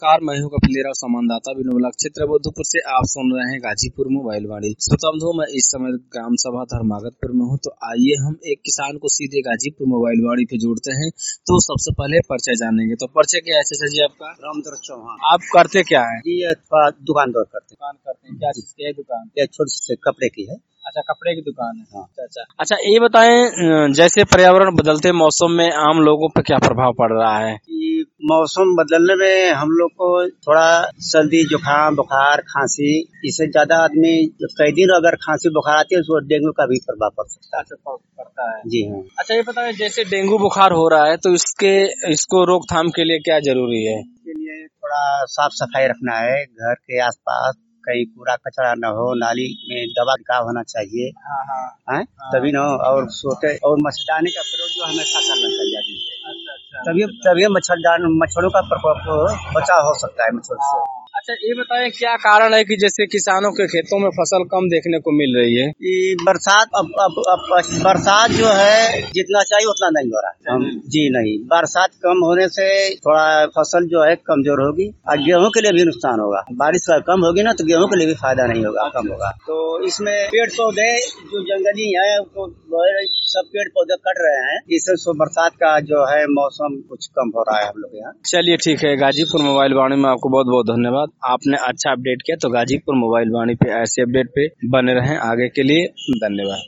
नमस्कार, मैं हूं कपिलेरा संवाददाता विनोद चित्रबुद्धपुर से। आप सुन रहे हैं गाजीपुर मोबाइल वाणी। श्रोताबंधु, मैं इस समय ग्राम सभा धर्मागतपुर में हूं। तो आइए हम एक किसान को सीधे गाजीपुर मोबाइल वाणी पे जोड़ते हैं। तो सबसे पहले परिचय जानेंगे। तो परिचय क्या है चाचा जी आपका? रामचंद्र चौहान। आप करते क्या है? जी अथवा दुकान दौर करते हैं। क्या चीज की है दुकान? हैं, छोटी सी कपड़े की है। अच्छा, कपड़े की दुकान है। हाँ। अच्छा, ये बताएं, जैसे पर्यावरण बदलते मौसम में आम लोगों पे क्या प्रभाव पड़ रहा है? कि मौसम बदलने में हम लोग को थोड़ा सर्दी जुकाम बुखार खांसी, इससे ज्यादा आदमी कई दिन अगर खांसी बुखार आती है तो डेंगू का भी प्रभाव पड़ सकता है। पड़ता है जी हाँ। अच्छा, ये बताएं, जैसे डेंगू बुखार हो रहा है तो इसको रोकथाम के लिए क्या जरूरी है? इसके लिए थोड़ा साफ सफाई रखना है, घर के आसपास कहीं कूड़ा कचरा न हो, नाली में दवा छिड़काव होना चाहिए। हाँ। तभी न, और सोते और मच्छरदानी का प्रयोग जो हमेशा करना चाहिए आदमी को। तभी मच्छरों का प्रकोप बचाव हो सकता है मच्छर से। अच्छा, ये बताएं, क्या कारण है कि जैसे किसानों के खेतों में फसल कम देखने को मिल रही है? ये बरसात अब बरसात जो है जितना चाहिए उतना नहीं हो रहा है। जी नहीं, बरसात कम होने से थोड़ा फसल जो है कमजोर होगी और गेहूं के लिए भी नुकसान होगा। बारिश कम होगी ना तो गेहूं के लिए भी फायदा नहीं होगा, कम होगा। तो इसमें पेड़ पौधे जो जंगली है तो सब पेड़ पौधे कट रहे हैं, इससे बरसात का जो है मौसम कुछ कम हो रहा है हम लोग यहाँ। चलिए ठीक है, गाजीपुर मोबाइल वाणी में आपको बहुत बहुत धन्यवाद। आपने अच्छा अपडेट किया। तो गाजीपुर मोबाइल वाणी पे ऐसे अपडेट पे बने रहें आगे के लिए। धन्यवाद।